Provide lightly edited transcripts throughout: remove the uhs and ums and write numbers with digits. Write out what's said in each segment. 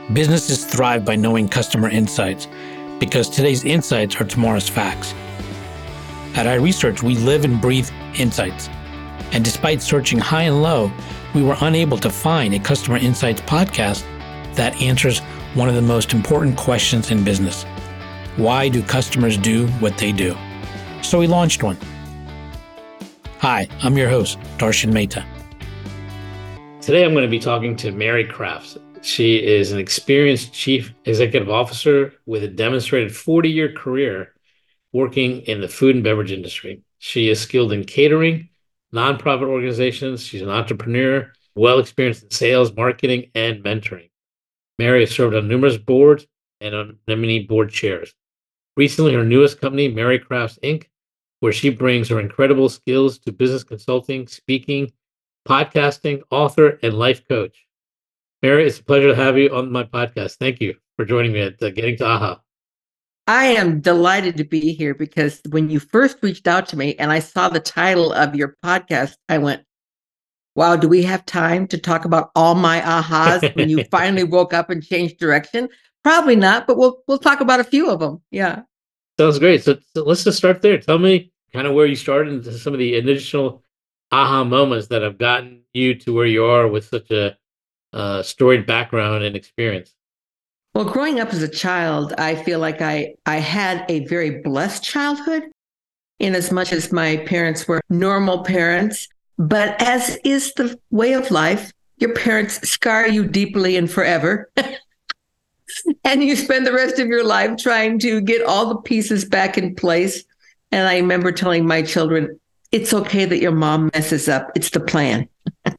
Businesses thrive by knowing customer insights because today's insights are tomorrow's facts. At iResearch, we live and breathe insights. And despite searching high and low, we were unable to find a customer insights podcast that answers one of the most important questions in business. Why do customers do what they do? So we launched one. Hi, I'm your host, Darshan Mehta. Today I'm going to be talking to Mary Crafts. She is an experienced chief executive officer with a demonstrated 40-year career working in the food and beverage industry. She is skilled in catering, nonprofit organizations. She's an entrepreneur, well experienced in sales, marketing, and mentoring. Mary has served on numerous boards and on many board chairs. Recently, her newest company, Mary Crafts Inc., where she brings her incredible skills to business consulting, speaking, podcasting, author, and life coach. Mary, it's a pleasure to have you on my podcast. Thank you for joining me at Getting to AHA. I am delighted to be here because when you first reached out to me and I saw the title of your podcast, I went, wow, do we have time to talk about all my ahas when you finally woke up and changed direction? Probably not, but we'll talk about a few of them. Yeah. Sounds great. So let's just start there. Tell me kind of where you started and some of the initial aha moments that have gotten you to where you are with such a storied background and experience. Well, growing up as a child, I feel like I had a very blessed childhood in as much as my parents were normal parents. But as is the way of life, your parents scar you deeply and forever. And you spend the rest of your life trying to get all the pieces back in place. And I remember telling my children, it's okay that your mom messes up. It's the plan.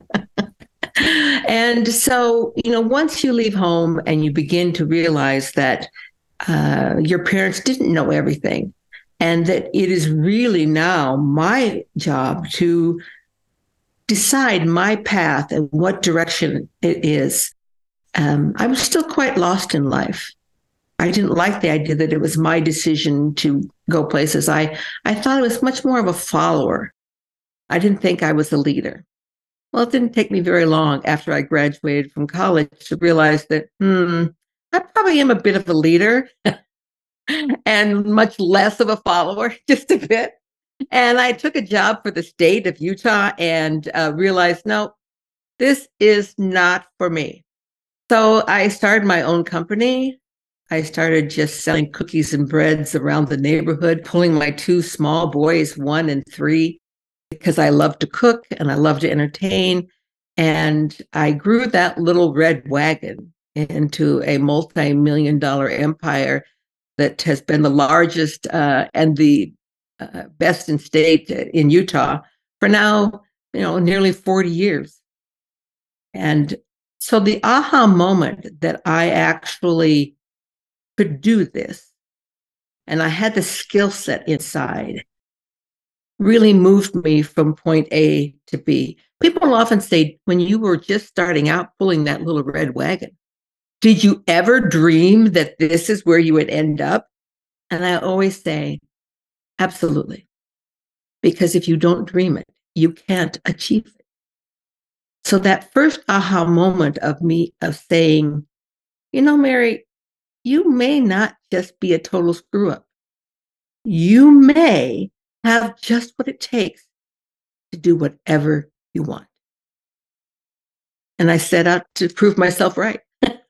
And so, once you leave home and you begin to realize that your parents didn't know everything and that it is really now my job to decide my path and what direction it is, I was still quite lost in life. I didn't like the idea that it was my decision to go places. I thought I was much more of a follower. I didn't think I was a leader. Well, it didn't take me very long after I graduated from college to realize that, I probably am a bit of a leader and much less of a follower, just a bit. And I took a job for the state of Utah and realized, no, this is not for me. So I started my own company. I started just selling cookies and breads around the neighborhood, pulling my two small boys, 1 and 3, because I love to cook and I love to entertain. And I grew that little red wagon into a multi-million-dollar empire that has been the largest and the best in state in Utah for now, nearly 40 years. And so the aha moment that I actually could do this, and I had the skill set inside, really moved me from point A to B. People often say, when you were just starting out pulling that little red wagon, did you ever dream that this is where you would end up? And I always say, absolutely. Because if you don't dream it, you can't achieve it. So that first aha moment of me of saying, Mary, you may not just be a total screw up. You may have just what it takes to do whatever you want. And I set out to prove myself right.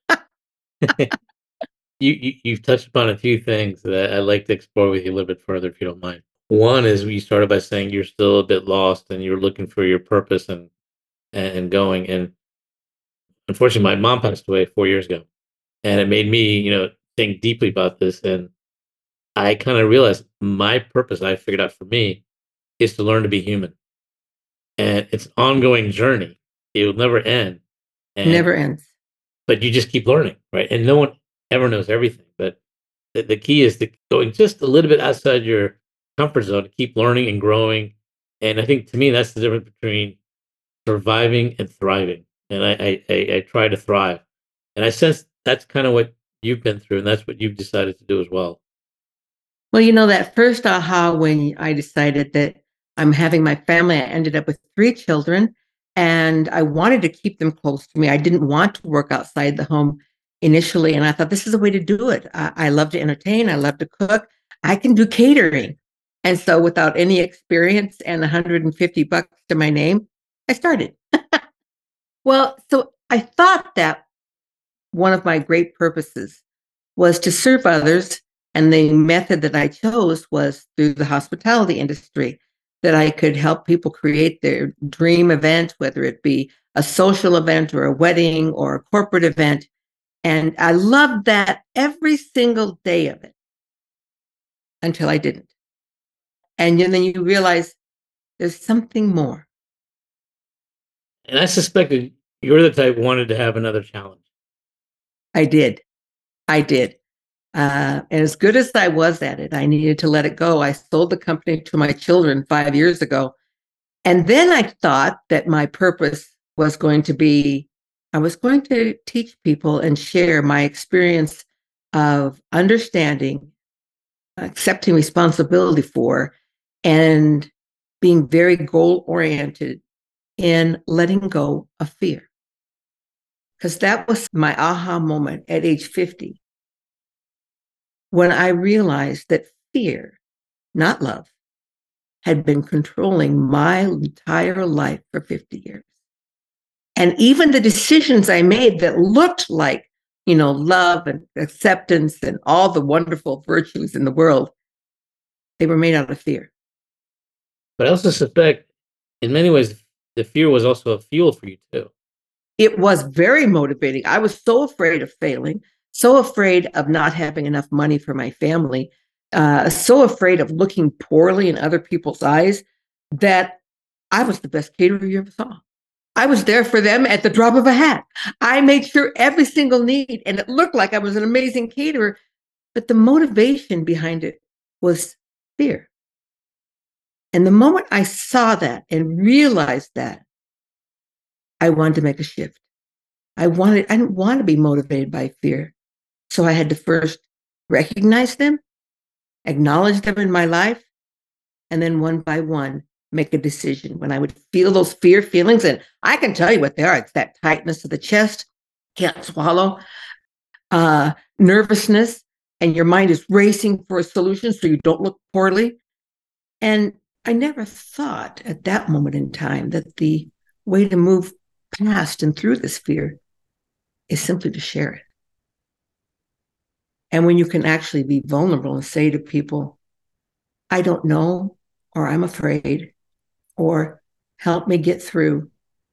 You've touched upon a few things that I'd like to explore with you a little bit further, if you don't mind. One is you started by saying you're still a bit lost and you're looking for your purpose and going. And unfortunately, my mom passed away 4 years ago, and it made me, think deeply about this. And I kind of realized my purpose I figured out for me is to learn to be human. And it's an ongoing journey. It will never end. Never ends. But you just keep learning, right? And no one ever knows everything. But the key is to going just a little bit outside your comfort zone to keep learning and growing. And I think to me, that's the difference between surviving and thriving. And I try to thrive. And I sense that's kind of what you've been through, and that's what you've decided to do as well. Well, that first aha when I decided that I'm having my family, I ended up with 3 children, and I wanted to keep them close to me. I didn't want to work outside the home. initially, and I thought this is a way to do it. I love to entertain. I love to cook. I can do catering. And so without any experience and $150 to my name, I started. Well, so I thought that one of my great purposes was to serve others. And the method that I chose was through the hospitality industry, that I could help people create their dream event, whether it be a social event or a wedding or a corporate event. And I loved that every single day of it until I didn't. And then you realize there's something more. And I suspected you're the type wanted to have another challenge. I did. I did. And as good as I was at it, I needed to let it go. I sold the company to my children 5 years ago. And then I thought that my purpose was going to be, I was going to teach people and share my experience of understanding, accepting responsibility for, and being very goal oriented in letting go of fear. Because that was my aha moment at age 50, when I realized that fear, not love, had been controlling my entire life for 50 years. And even the decisions I made that looked like, love and acceptance and all the wonderful virtues in the world, they were made out of fear. But I also suspect, in many ways, the fear was also a fuel for you too. It was very motivating. I was so afraid of failing, so afraid of not having enough money for my family, so afraid of looking poorly in other people's eyes, that I was the best caterer you ever saw. I was there for them at the drop of a hat. I made sure every single need, and it looked like I was an amazing caterer, but the motivation behind it was fear. And the moment I saw that and realized that, I wanted to make a shift. I didn't want to be motivated by fear. So I had to first recognize them, acknowledge them in my life, and then one by one, make a decision. When I would feel those fear feelings, and I can tell you what they are. It's that tightness of the chest, can't swallow, nervousness, and your mind is racing for a solution so you don't look poorly. And I never thought at that moment in time that the way to move past and through this fear is simply to share it. And when you can actually be vulnerable and say to people, I don't know, or I'm afraid, or help me get through,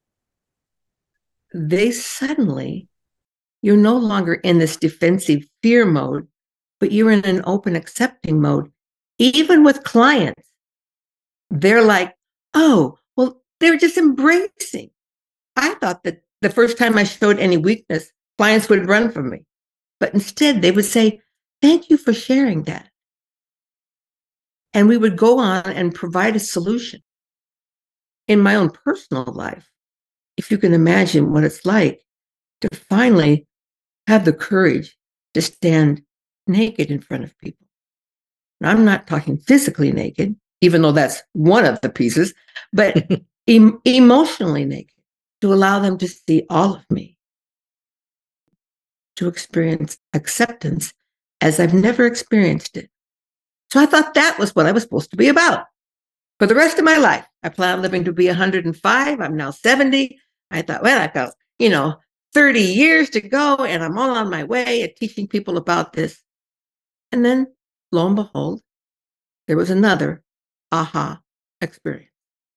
they suddenly, you're no longer in this defensive fear mode, but you're in an open accepting mode. Even with clients, they're like, oh, well, they're just embracing. I thought that the first time I showed any weakness, clients would run from me. But instead, they would say, thank you for sharing that. And we would go on and provide a solution. In my own personal life, if you can imagine what it's like to finally have the courage to stand naked in front of people. Now, I'm not talking physically naked, even though that's one of the pieces, but emotionally naked, to allow them to see all of me, to experience acceptance as I've never experienced it. So I thought that was what I was supposed to be about. For the rest of my life, I plan on living to be 105. I'm now 70. I thought, well, I've got, 30 years to go, and I'm all on my way at teaching people about this. And then, lo and behold, there was another aha experience.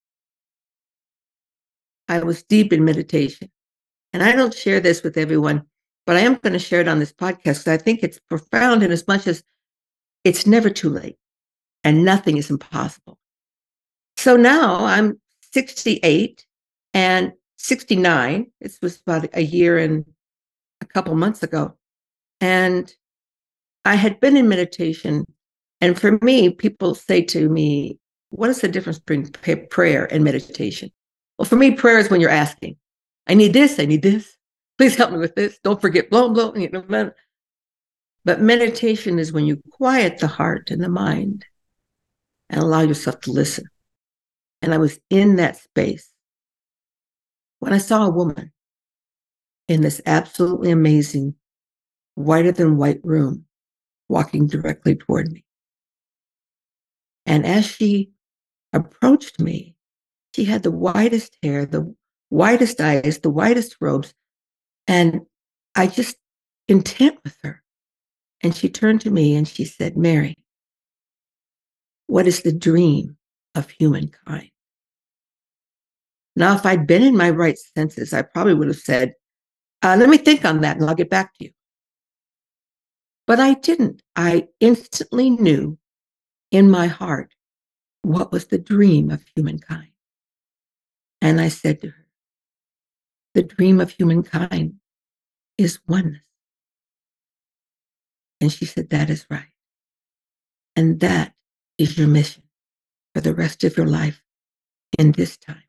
I was deep in meditation. And I don't share this with everyone, but I am going to share it on this podcast because I think it's profound in as much as it's never too late and nothing is impossible. So now I'm 68 and 69. This was about a year and a couple months ago. And I had been in meditation. And for me, people say to me, what is the difference between prayer and meditation? Well, for me, prayer is when you're asking, I need this, I need this. Please help me with this. Don't forget, blah, blah, blah. But meditation is when you quiet the heart and the mind and allow yourself to listen. And I was in that space when I saw a woman in this absolutely amazing whiter than white room walking directly toward me. And as she approached me, she had the whitest hair, the whitest eyes, the whitest robes. And I just intent with her. And she turned to me and she said, Mary, what is the dream of humankind? Now, if I'd been in my right senses, I probably would have said, let me think on that and I'll get back to you. But I didn't. I instantly knew in my heart what was the dream of humankind. And I said to her, the dream of humankind is oneness. And she said, that is right. And that is your mission for the rest of your life in this time.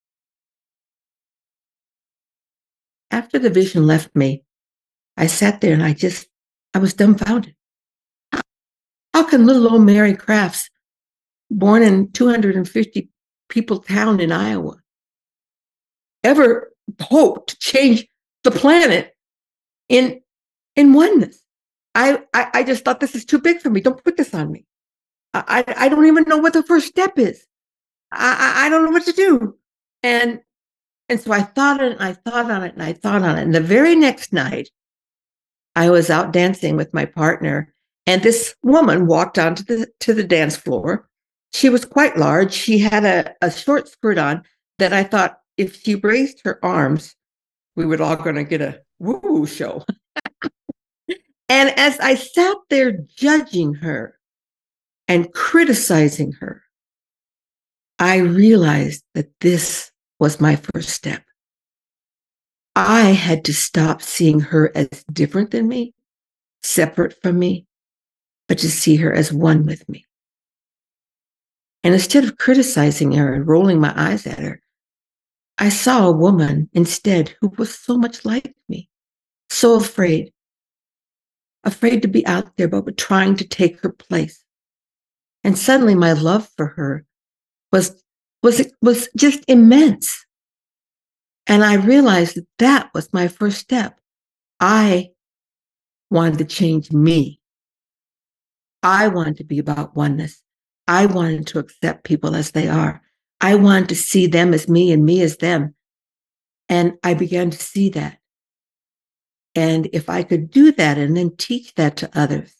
After the vision left me, I sat there and I was dumbfounded. How can little old Mary Crafts, born in 250 people town in Iowa, ever hope to change the planet in oneness? I just thought, this is too big for me. Don't put this on me. I don't even know what the first step is. I don't know what to do. And so I thought on it, and I thought on it, and I thought on it. And the very next night, I was out dancing with my partner, and this woman walked onto the dance floor. She was quite large. She had a short skirt on that I thought if she raised her arms, we were all going to get a woo-woo show. And as I sat there judging her and criticizing her, I realized that this was my first step. I had to stop seeing her as different than me, separate from me, but to see her as one with me. And instead of criticizing her and rolling my eyes at her, I saw a woman instead who was so much like me, so afraid to be out there, but trying to take her place. And suddenly my love for her was just immense. And I realized that was my first step. I wanted to change me. I wanted to be about oneness. I wanted to accept people as they are. I wanted to see them as me and me as them. And I began to see that. And if I could do that and then teach that to others,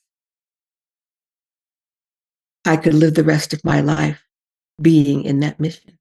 I could live the rest of my life being in that mission.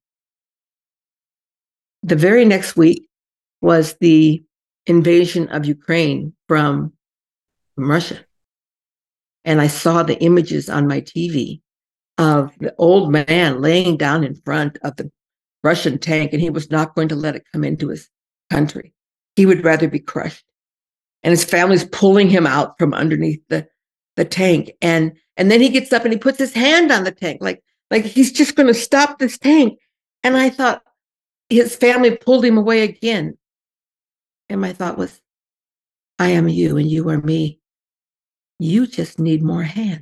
The very next week was the invasion of Ukraine from Russia. And I saw the images on my TV of the old man laying down in front of the Russian tank, and he was not going to let it come into his country. He would rather be crushed. And his family's pulling him out from underneath the tank. And then he gets up and he puts his hand on the tank, like he's just going to stop this tank. And I thought, his family pulled him away again. And my thought was, I am you and you are me. You just need more hands.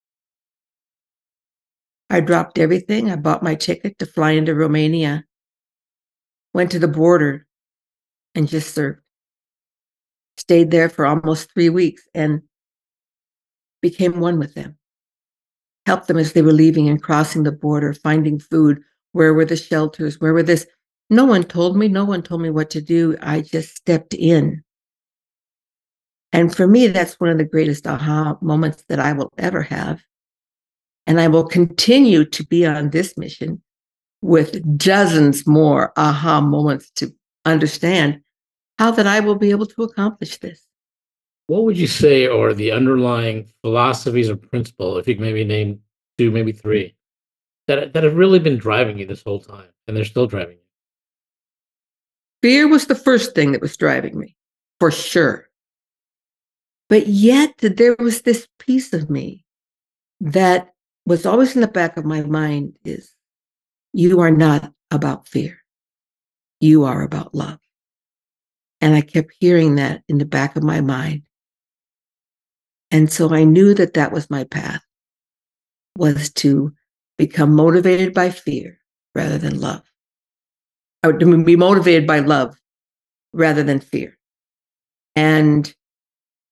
I dropped everything. I bought my ticket to fly into Romania, went to the border, and just served. Stayed there for almost 3 weeks and became one with them. Helped them as they were leaving and crossing the border, finding food. Where were the shelters? Where were this? No one told me. No one told me what to do. I just stepped in. And for me, that's one of the greatest aha moments that I will ever have. And I will continue to be on this mission with dozens more aha moments to understand how that I will be able to accomplish this. What would you say are the underlying philosophies or principles, if you could maybe name 2, maybe 3, that have really been driving you this whole time, and they're still driving you? Fear was the first thing that was driving me, for sure. But yet there was this piece of me that was always in the back of my mind is, you are not about fear. You are about love. And I kept hearing that in the back of my mind. And so I knew that that was my path, was to become motivated by fear rather than love. Or to be motivated by love rather than fear. And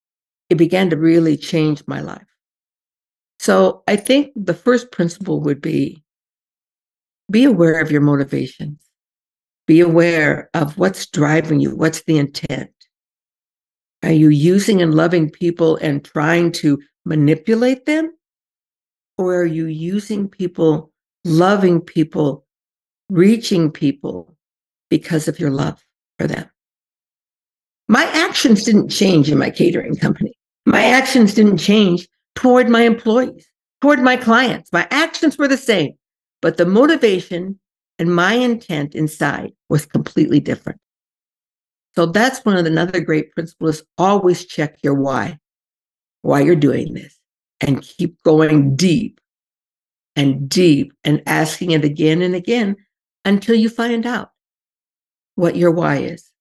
it began to really change my life. So I think the first principle would be aware of your motivations. Be aware of what's driving you. What's the intent? Are you using and loving people and trying to manipulate them? Or are you using people, loving people, reaching people because of your love for them? My actions didn't change in my catering company. My actions didn't change toward my employees, toward my clients. My actions were the same, but the motivation and my intent inside was completely different. So that's another great principle is always check your why you're doing this, and keep going deep and asking it again and again until you find out what your why is.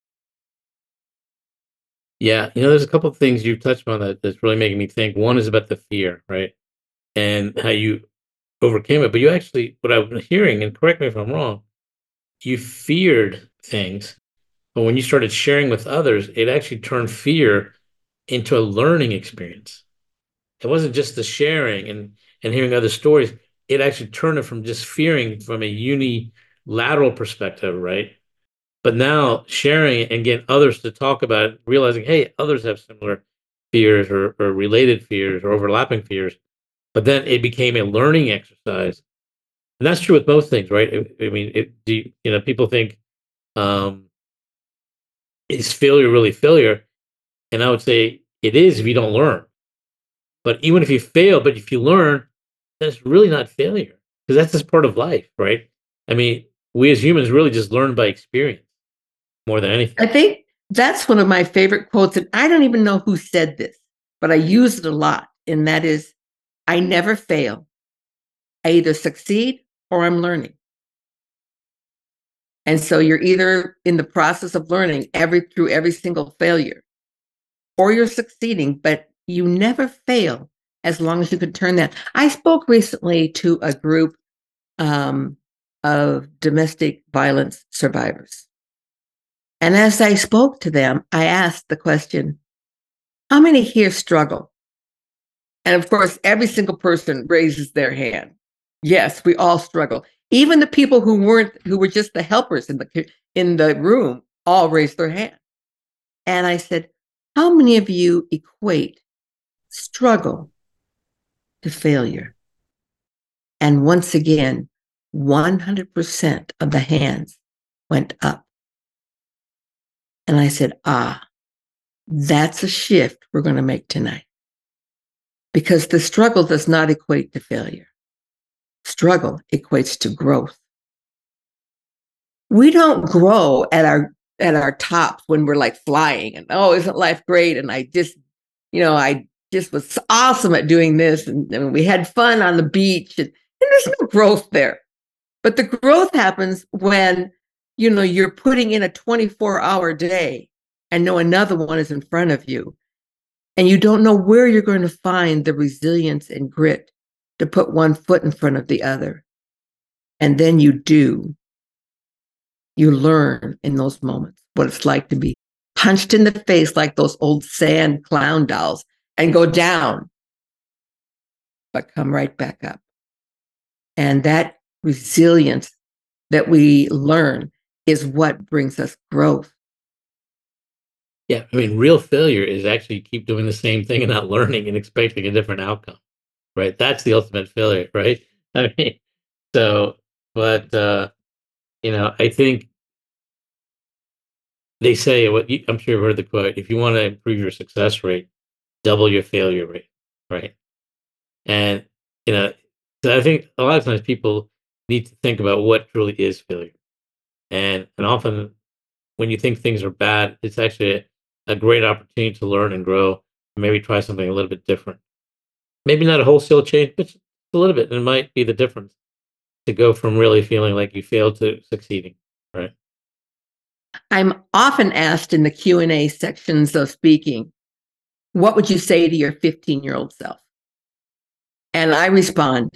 Yeah, there's a couple of things you've touched on that's really making me think. One is about the fear, right? And how you overcame it. But you actually, what I've been hearing, and correct me if I'm wrong, you feared things. But when you started sharing with others, it actually turned fear into a learning experience. It wasn't just the sharing and hearing other stories. It actually turned it from just fearing from a unilateral perspective, right? But now sharing it and getting others to talk about it, realizing, hey, others have similar fears or related fears or overlapping fears. But then it became a learning exercise. And that's true with most things, right? I mean, people think, is failure really failure? And I would say it is if you don't learn. But even if you fail, but if you learn, that's really not failure because that's just part of life, right? I mean, we as humans really just learn by experience more than anything. I think that's one of my favorite quotes, and I don't even know who said this, but I use it a lot. And that is, I never fail. I either succeed or I'm learning. And so you're either in the process of learning through every single failure, or you're succeeding, but you never fail as long as you can turn that. I spoke recently to a group of domestic violence survivors. And as I spoke to them, I asked the question, how many here struggle? And of course, every single person raises their hand. Yes, we all struggle. Even the people who were just the helpers in the room, all raised their hand. And I said, how many of you equate struggle to failure? And once again, 100% of the hands went up. And I said, that's a shift we're going to make tonight. Because the struggle does not equate to failure. Struggle equates to growth. We don't grow at our tops when we're like flying and, oh, isn't life great? And I just was awesome at doing this. And we had fun on the beach. And there's no growth there. But the growth happens when, you're putting in a 24-hour day and know another one is in front of you. And you don't know where you're going to find the resilience and grit to put one foot in front of the other. And then you do. You learn in those moments what it's like to be punched in the face like those old sand clown dolls and go down, but come right back up. And that resilience that we learn is what brings us growth. Yeah, I mean, real failure is actually keep doing the same thing and not learning and expecting a different outcome, right? That's the ultimate failure, right? I mean, but I think they say I'm sure you've heard the quote: if you want to improve your success rate, double your failure rate, right? And so I think a lot of times people need to think about what truly is failure, and often when you think things are bad, it's actually a great opportunity to learn and grow, and maybe try something a little bit different. Maybe not a wholesale change, but just a little bit. And it might be the difference to go from really feeling like you failed to succeeding, right? I'm often asked in the Q&A sections of speaking, what would you say to your 15-year-old self? And I respond,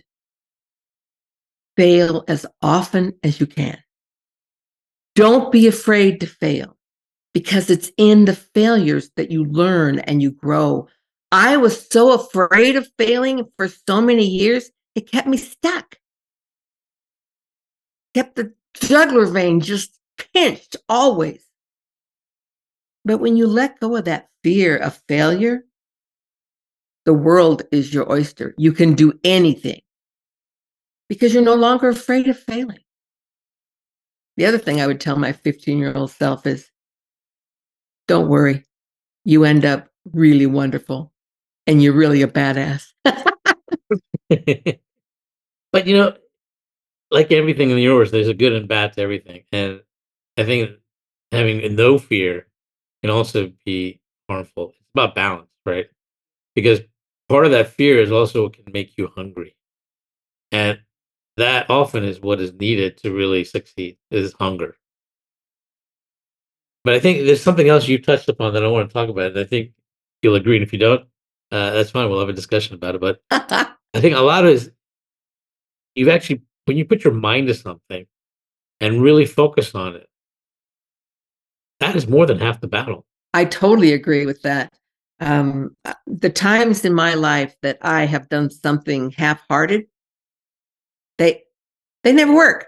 fail as often as you can. Don't be afraid to fail, because it's in the failures that you learn and you grow I was so afraid of failing for so many years, it kept me stuck. Kept the jugular vein just pinched always. But when you let go of that fear of failure, the world is your oyster. You can do anything because you're no longer afraid of failing. The other thing I would tell my 15-year-old self is, don't worry, you end up really wonderful and you're really a badass. But like everything in the universe, there's a good and bad to everything. And I think having no fear can also be harmful. It's about balance, right? Because part of that fear is also what can make you hungry. And that often is what is needed to really succeed is hunger. But I think there's something else you touched upon that I want to talk about. And I think you'll agree. And if you don't, that's fine. We'll have a discussion about it. But I think a lot of it is you've actually, when you put your mind to something and really focus on it, that is more than half the battle. I totally agree with that. The times in my life that I have done something half-hearted, they never work.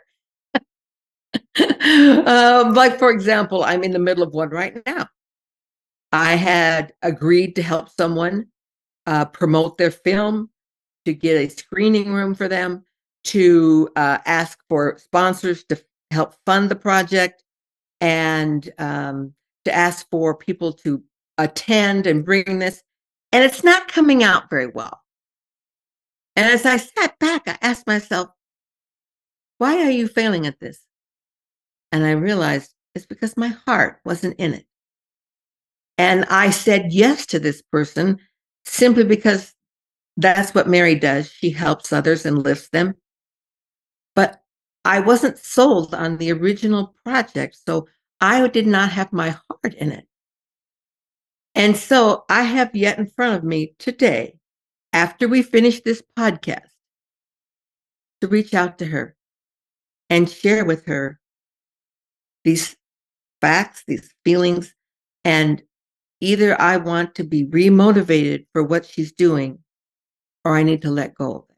Like, for example, I'm in the middle of one right now. I had agreed to help someone promote their film, to get a screening room for them, to ask for sponsors to help fund the project, and to ask for people to attend and bring this. And it's not coming out very well. And as I sat back, I asked myself, why are you failing at this? And I realized it's because my heart wasn't in it. And I said yes to this person simply because that's what Mary does. She helps others and lifts them. But I wasn't sold on the original project, so I did not have my heart in it. And so I have yet in front of me today, after we finish this podcast, to reach out to her and share with her these facts, these feelings, and either I want to be remotivated for what she's doing or I need to let go of it.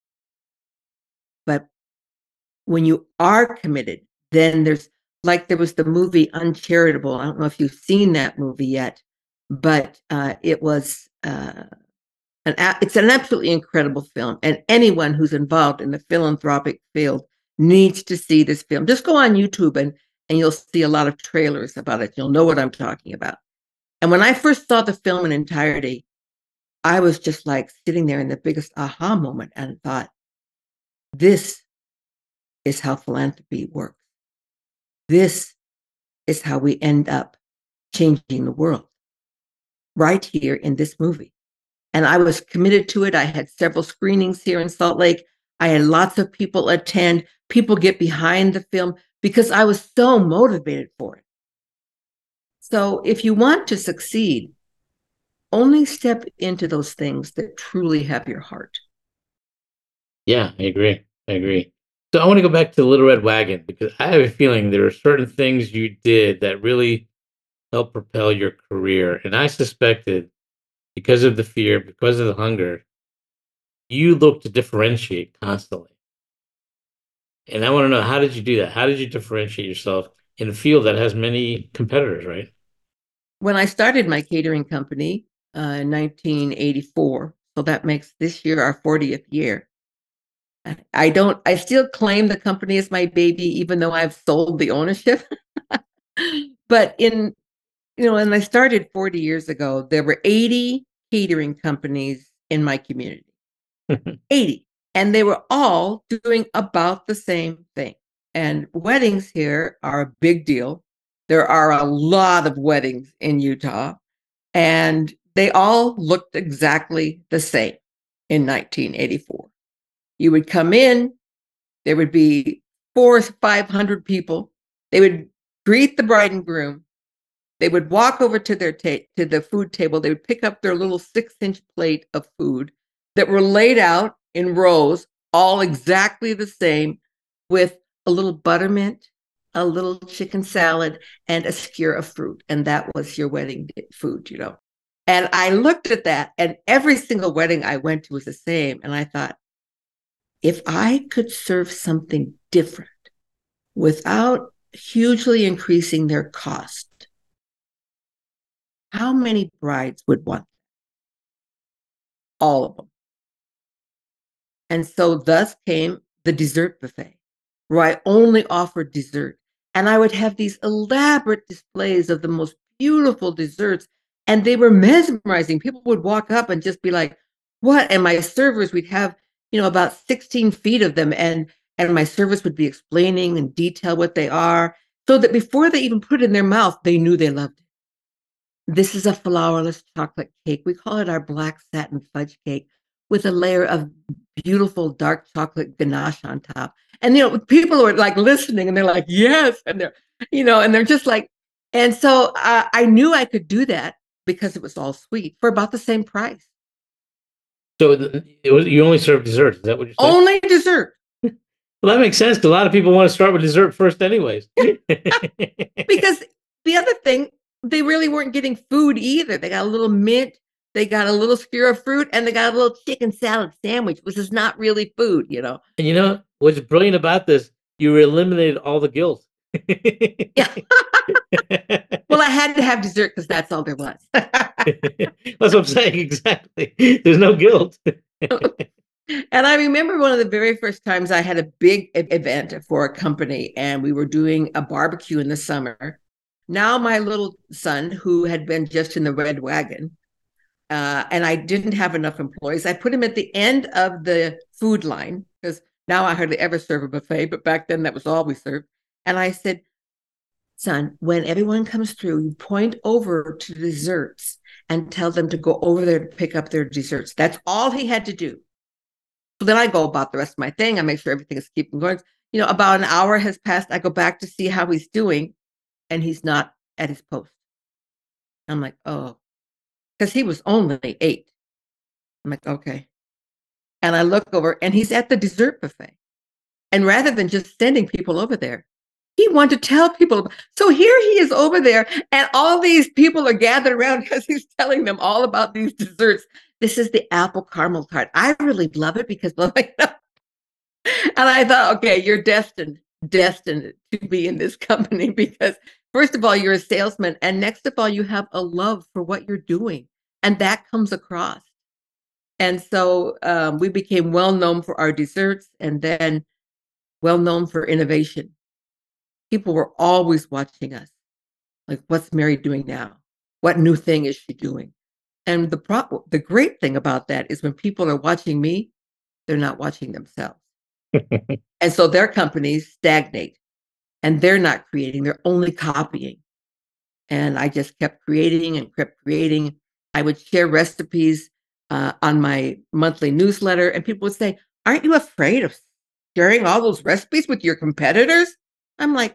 But when you are committed, then there was the movie Uncharitable. I don't know if you've seen that movie yet, but it was it's an absolutely incredible film. And anyone who's involved in the philanthropic field needs to see this film. Just go on YouTube and you'll see a lot of trailers about it. You'll know what I'm talking about. And when I first saw the film in entirety, I was just like sitting there in the biggest aha moment and thought, this is how philanthropy works. This is how we end up changing the world right here in this movie. And I was committed to it. I had several screenings here in Salt Lake. I had lots of people attend, people get behind the film because I was so motivated for it. So if you want to succeed, only step into those things that truly have your heart. Yeah, I agree. So I want to go back to the Little Red Wagon because I have a feeling there are certain things you did that really helped propel your career. And I suspected because of the fear, because of the hunger, you look to differentiate constantly. And I want to know, how did you do that? How did you differentiate yourself in a field that has many competitors, right? When I started my catering company in 1984, so that makes this year our 40th year. I still claim the company as my baby, even though I've sold the ownership. But when I started 40 years ago, there were 80 catering companies in my community. 80. And they were all doing about the same thing. And weddings here are a big deal. There are a lot of weddings in Utah, and they all looked exactly the same in 1984. You would come in, there would be 400 or 500 people. They would greet the bride and groom. They would walk over to their to the food table. They would pick up their little 6-inch plate of food that were laid out in rows, all exactly the same, with a little buttermint, a little chicken salad, and a skewer of fruit. And that was your wedding food. And I looked at that, and every single wedding I went to was the same. And I thought, if I could serve something different without hugely increasing their cost, how many brides would want? All of them. And so thus came the dessert buffet, where I only offered dessert. And I would have these elaborate displays of the most beautiful desserts. And they were mesmerizing. People would walk up and just be like, what? And my servers, we'd have, about 16 feet of them. And my servers would be explaining in detail what they are, so that before they even put it in their mouth, they knew they loved it. This is a flourless chocolate cake. We call it our black satin fudge cake, with a layer of beautiful dark chocolate ganache on top. And people are like listening, and they're like, yes, and they're just like, and so I knew I could do that because it was all sweet for about the same price. So you only serve dessert. Is that what you're saying? Only dessert. Well, that makes sense, because a lot of people want to start with dessert first anyways. Because the other thing, they really weren't getting food either. They got a little mint, they got a little skewer of fruit, and they got a little chicken salad sandwich, which is not really food, And what's brilliant about this, you eliminated all the guilt. Yeah. Well, I had to have dessert because that's all there was. That's what I'm saying, exactly. There's no guilt. And I remember one of the very first times I had a big event for a company, and we were doing a barbecue in the summer. Now my little son, who had been just in the Red Wagon, and I didn't have enough employees, I put him at the end of the food line, because now I hardly ever serve a buffet, but back then that was all we served. And I said, son, when everyone comes through, you point over to desserts and tell them to go over there to pick up their desserts. That's all he had to do. So then I go about the rest of my thing. I make sure everything is keeping going. About an hour has passed. I go back to see how he's doing, and he's not at his post. I'm like, oh, because he was only 8. I'm like, okay. And I look over, and he's at the dessert buffet. And rather than just sending people over there, he wanted to tell people. So here he is over there, and all these people are gathered around because he's telling them all about these desserts. This is the apple caramel tart. I really love it because, and I thought, okay, you're destined to be in this company, because first of all, you're a salesman, and next of all, you have a love for what you're doing, and that comes across. And so we became well known for our desserts, and then well known for innovation. People were always watching us. Like, what's Mary doing now? What new thing is she doing? And the great thing about that is when people are watching me, they're not watching themselves. And so their companies stagnate, and they're not creating, they're only copying. And I just kept creating and kept creating. I would share recipes on my monthly newsletter, and people would say, aren't you afraid of sharing all those recipes with your competitors? I'm like,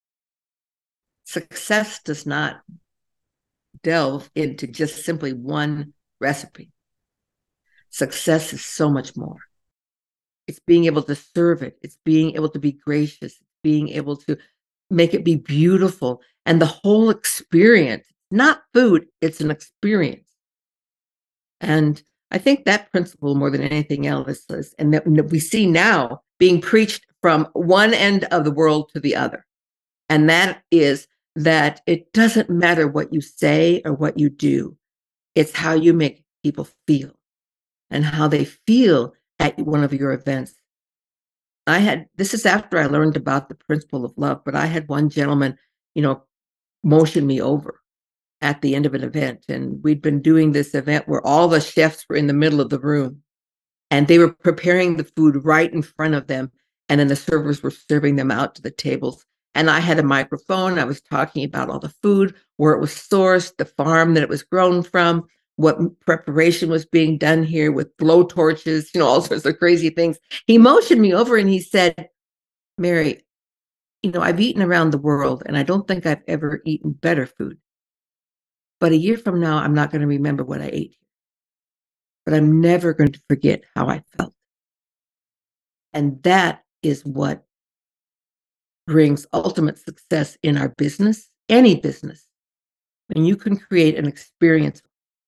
success does not delve into just simply one recipe. Success is so much more. It's being able to serve it. It's being able to be gracious. It's being able to make it be beautiful. And the whole experience, not food, it's an experience. And I think that principle, more than anything else, is, and that we see now being preached from one end of the world to the other. And that is that it doesn't matter what you say or what you do. It's how you make people feel and how they feel at one of your events. This is after I learned about the principle of love, but I had one gentleman, motion me over at the end of an event. And we'd been doing this event where all the chefs were in the middle of the room, and they were preparing the food right in front of them. And then the servers were serving them out to the tables. And I had a microphone. I was talking about all the food, where it was sourced, the farm that it was grown from, what preparation was being done here with blow torches, all sorts of crazy things. He motioned me over and he said, Mary, I've eaten around the world, and I don't think I've ever eaten better food. But a year from now, I'm not going to remember what I ate here. But I'm never going to forget how I felt. And that is what brings ultimate success in our business, any business. When you can create an experience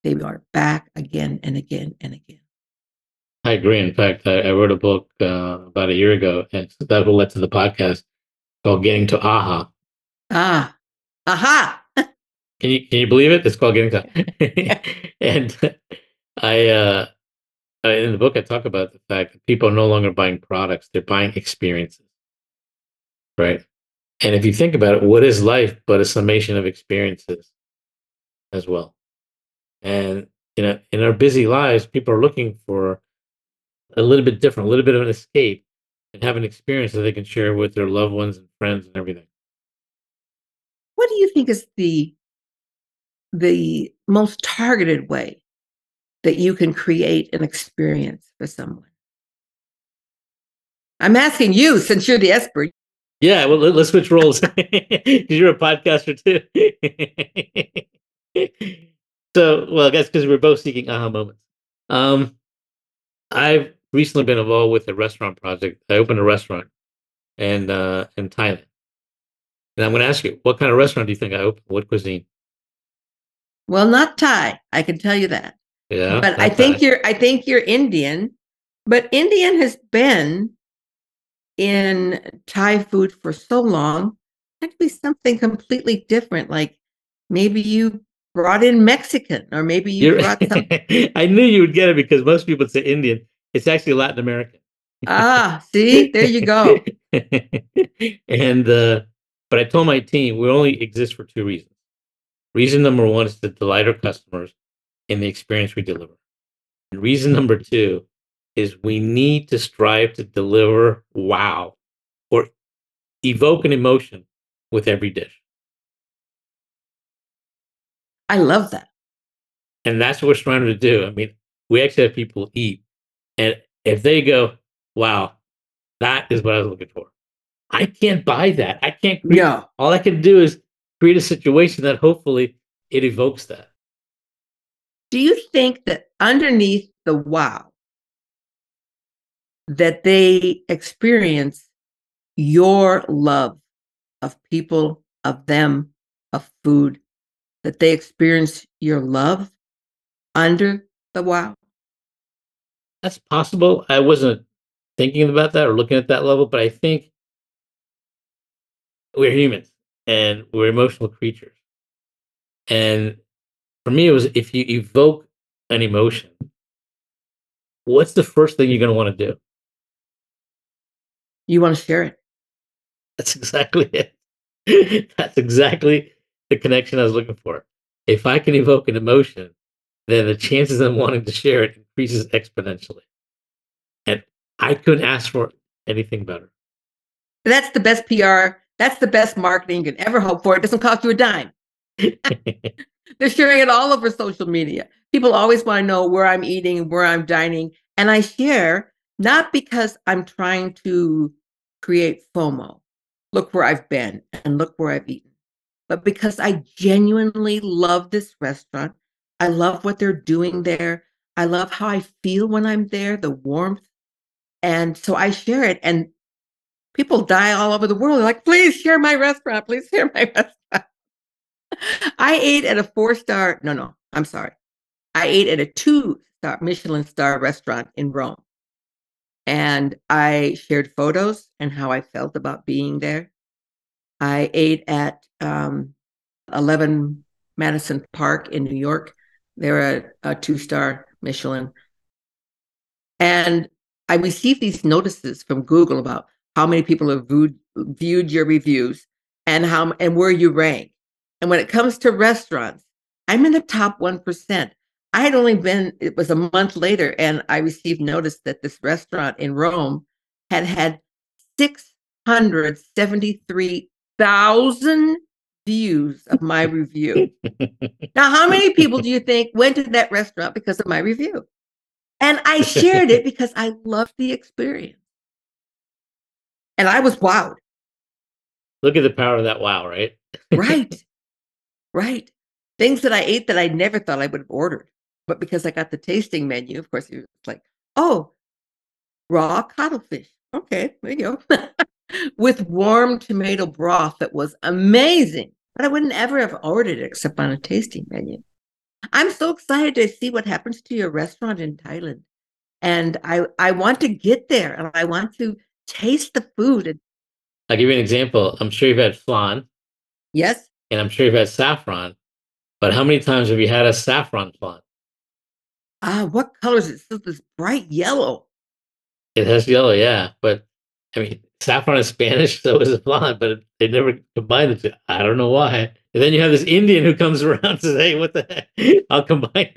they are back again and again and again. I agree. In fact, I wrote a book about a year ago, and that led to the podcast called "Getting to AHA." Ah, aha! Can you believe it? It's called "Getting to," and I in the book I talk about the fact that people are no longer buying products; they're buying experiences, right? And if you think about it, what is life but a summation of experiences as well? And in our busy lives, people are looking for a little bit different, a little bit of an escape, and have an experience that they can share with their loved ones and friends and everything. What do you think is the most targeted way that you can create an experience for someone? I'm asking you since you're the expert. Yeah, well, let's switch roles because you're a podcaster too. So, well, I guess because we're both seeking aha moments. I've recently been involved with a restaurant project. I opened a restaurant in Thailand, and I'm going to ask you, what kind of restaurant do you think I opened? What cuisine? Well, not Thai, I can tell you that. Yeah, But not Thai. I think you're Indian, but Indian has been in Thai food for so long. It could be something completely different. Like maybe you brought in Mexican, or maybe you You're, brought some. I knew you would get it because most people say Indian. It's actually Latin American. See, there you go. And but I told my team we only exist for two reasons. Reason number one is to delight our customers in the experience we deliver. And reason number two is we need to strive to deliver wow or evoke an emotion with every dish. I love that. And that's what we're trying to do. I mean, we actually have people eat. And if they go, wow, that is what I was looking for. I can't buy that. I can't create. No. All I can do is create a situation that hopefully it evokes that. Do you think that underneath the wow, that they experience your love of people, of them, of food, that they experience your love under the wow? That's possible. I wasn't thinking about that or looking at that level, but I think we're humans and we're emotional creatures. And for me, it was if you evoke an emotion, what's the first thing you're going to want to do? You want to share it. That's exactly it. That's exactly the connection I was looking for. If I can evoke an emotion, then the chances of wanting to share it increases exponentially. And I couldn't ask for anything better. That's the best PR. That's the best marketing you can ever hope for. It doesn't cost you a dime. They're sharing it all over social media. People always want to know where I'm eating, where I'm dining. And I share not because I'm trying to create FOMO. Look where I've been and look where I've eaten. But because I genuinely love this restaurant. I love what they're doing there. I love how I feel when I'm there, the warmth. And so I share it. And people die all over the world. They're like, please share my restaurant. Please share my restaurant. I ate at a 4-star. No, I'm sorry. I ate at a 2-star Michelin star restaurant in Rome. And I shared photos and how I felt about being there. I ate at 11 Madison Park in New York. They're a 2-star Michelin. And I received these notices from Google about how many people have viewed your reviews and where you rank. And when it comes to restaurants, I'm in the top 1%. I had only been, it was a month later, and I received notice that this restaurant in Rome had 673,000 views of my review. Now, how many people do you think went to that restaurant because of my review? And I shared it because I loved the experience. And I was wowed. Look at the power of that wow, right? Right. Things that I ate that I never thought I would have ordered. But because I got the tasting menu, of course, it was like, oh, raw cuttlefish. Okay, there you go. With warm tomato broth that was amazing. But I wouldn't ever have ordered it except on a tasting menu. I'm so excited to see what happens to your restaurant in Thailand. And I want to get there and I want to taste the food. And I'll give you an example. I'm sure you've had flan, yes. and I'm sure you've had saffron, but how many times have you had a saffron flan? What color is it? So this bright yellow. It has yellow, yeah, but I mean, saffron is Spanish, so is a flan, but they never combine the two. I don't know why. And then you have this Indian who comes around and says, "Hey, what the heck? I'll combine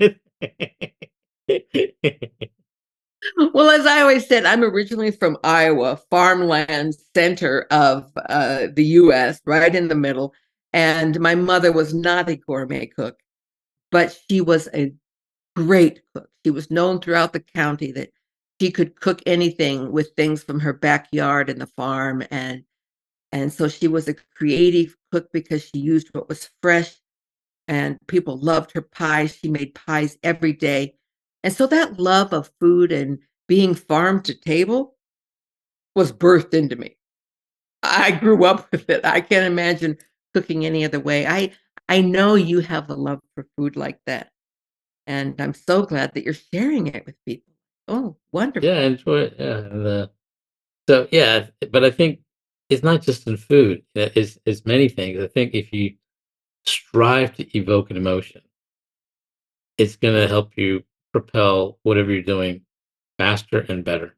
it." Well, as I always said, I'm originally from Iowa, farmland center of the US, right in the middle. And my mother was not a gourmet cook, but she was a great cook. She was known throughout the county that she could cook anything with things from her backyard and the farm. And so she was a creative cook because she used what was fresh and people loved her pies. She made pies every day. And so that love of food and being farm to table was birthed into me. I grew up with it. I can't imagine cooking any other way. I know you have a love for food like that. And I'm so glad that you're sharing it with people. Oh, Yeah, I wonderful. enjoy it. Yeah, and so yeah, but I think it's not just in food. It's many things. I think if you strive to evoke an emotion, it's going to help you propel whatever you're doing faster and better.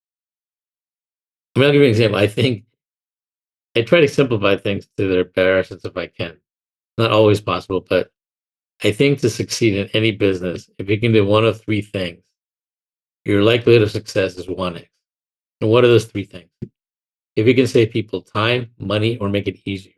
I mean, I'll give you an example. I think I try to simplify things to their bare essence if I can. Not always possible, but I think to succeed in any business, if you can do one of three things, your likelihood of success is 1x. And what are those three things? If you can save people time, money, or make it easier,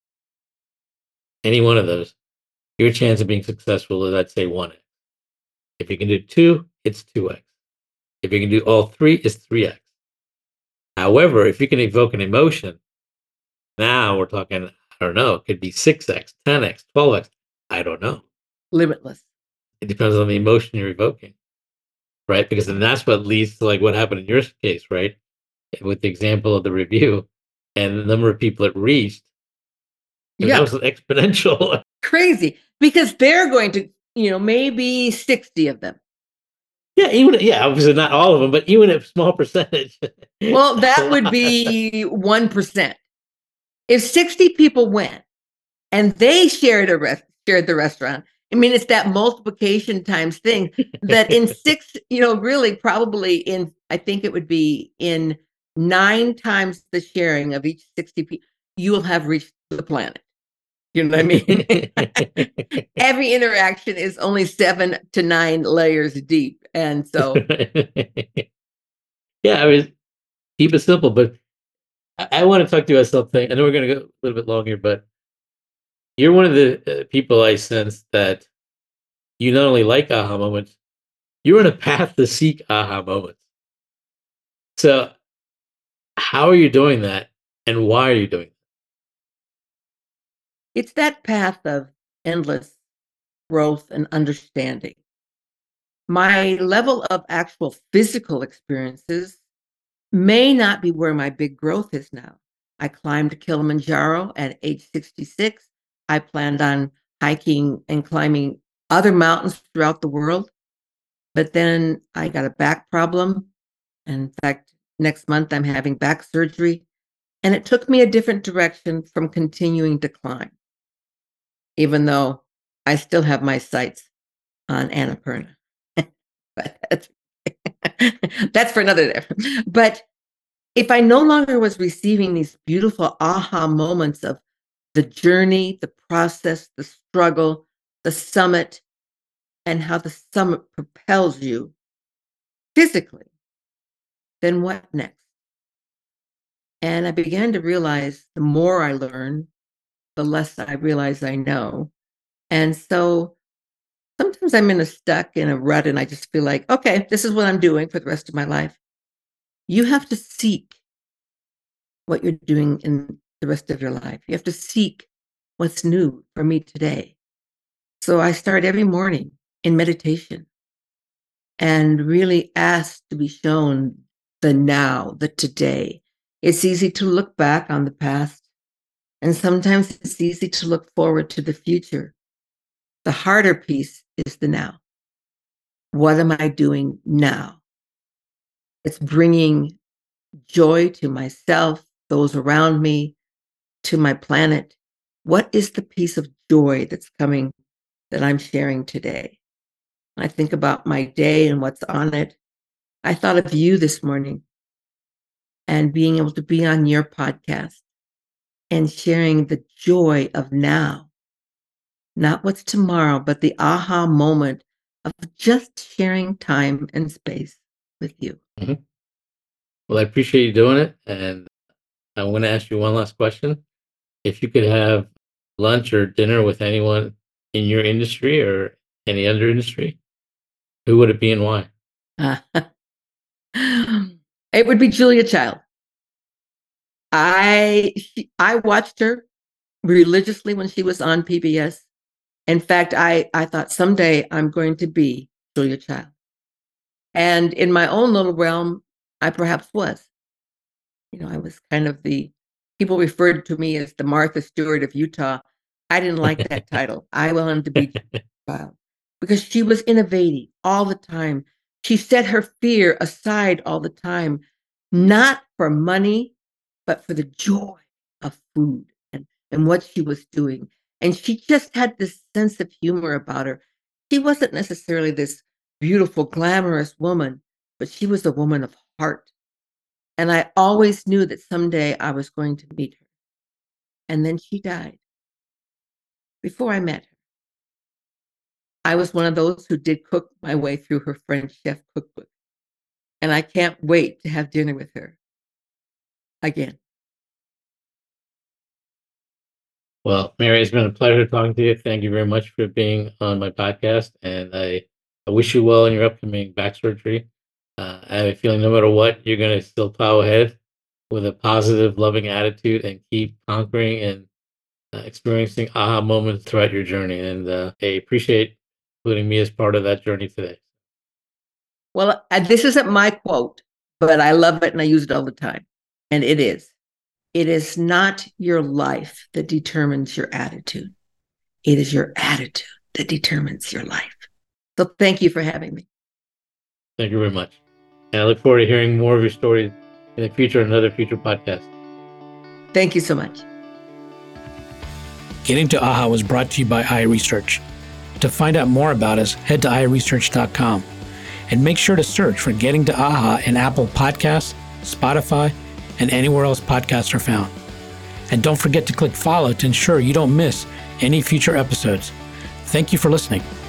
any one of those, your chance of being successful is, I'd say, 1x. If you can do two, it's 2x. If you can do all three, it's 3x. However, if you can evoke an emotion, now we're talking, I don't know, it could be 6x, 10x, 12x. I don't know. Limitless. It depends on the emotion you're evoking, right? Because then that's what leads to like what happened in your case, right? With the example of the review and the number of people it reached. I mean, that Yeah, was exponential. crazy. Because they're going to, maybe 60 of them. Yeah, obviously not all of them, but even a small percentage. Well, That's a that would lot. be 1%. If 60 people went and they shared the restaurant, I mean, it's that multiplication times thing that in six, really probably I think it would be in 9 times the sharing of each 60 people, you will have reached the planet. You know what I mean? Every interaction is only 7 to 9 layers deep. And so, Yeah, I mean, keep it simple, but I want to talk to you about something. I know we're going to go a little bit long here, but you're one of the people I sense that you not only like aha moments, you're on a path to seek aha moments. So, how are you doing that, and why are you doing it's that path of endless growth and understanding. My level of actual physical experiences may not be where my big growth is now. I climbed Kilimanjaro at age 66. I planned on hiking and climbing other mountains throughout the world, but then I got a back problem. In fact, next month I'm having back surgery, and it took me a different direction from continuing to climb, even though I still have my sights on Annapurna. But that's for another day. But if I no longer was receiving these beautiful aha moments of the journey, the process, the struggle, the summit, and how the summit propels you physically, then what next? And I began to realize the more I learn, the less I realize I know. And so sometimes I'm stuck in a rut and I just feel like, okay, this is what I'm doing for the rest of my life. You have to seek what you're doing in the rest of your life. You have to seek what's new for me today. So I start every morning in meditation and really ask to be shown the now, the today. It's easy to look back on the past, and sometimes it's easy to look forward to the future. The harder piece is the now. What am I doing now? It's bringing joy to myself, those around me, to my planet. What is the piece of joy that's coming that I'm sharing today? I think about my day and what's on it. I thought of you this morning and being able to be on your podcast and sharing the joy of now, not what's tomorrow, but the aha moment of just sharing time and space with you. Mhm. Well, I appreciate you doing it. And I want to ask you one last question. If you could have lunch or dinner with anyone in your industry or any other industry, who would it be and why? It would be Julia Child. I watched her religiously when she was on PBS. In fact, I thought someday I'm going to be Julia Child. And in my own little realm, I perhaps was. I was kind of people referred to me as the Martha Stewart of Utah. I didn't like that title. I wanted to be Julia Child because she was innovative all the time. She set her fear aside all the time, not for money, but for the joy of food and what she was doing. And she just had this sense of humor about her. She wasn't necessarily this beautiful, glamorous woman, but she was a woman of heart. And I always knew that someday I was going to meet her. And then she died before I met her. I was one of those who did cook my way through her French chef cookbook. And I can't wait to have dinner with her again. Well, Mary, it's been a pleasure talking to you. Thank you very much for being on my podcast. And I wish you well in your upcoming back surgery. I have a feeling no matter what, you're going to still plow ahead with a positive, loving attitude and keep conquering and experiencing aha moments throughout your journey. And I appreciate including me as part of that journey today. Well, this isn't my quote, but I love it and I use it all the time. And it is not your life that determines your attitude. It is your attitude that determines your life. So thank you for having me. Thank you very much. And I look forward to hearing more of your stories in the future, another future podcast. Thank you so much. Getting to AHA was brought to you by iResearch. To find out more about us, head to iResearch.com and make sure to search for Getting to AHA in Apple Podcasts, Spotify, and anywhere else podcasts are found. And don't forget to click follow to ensure you don't miss any future episodes. Thank you for listening.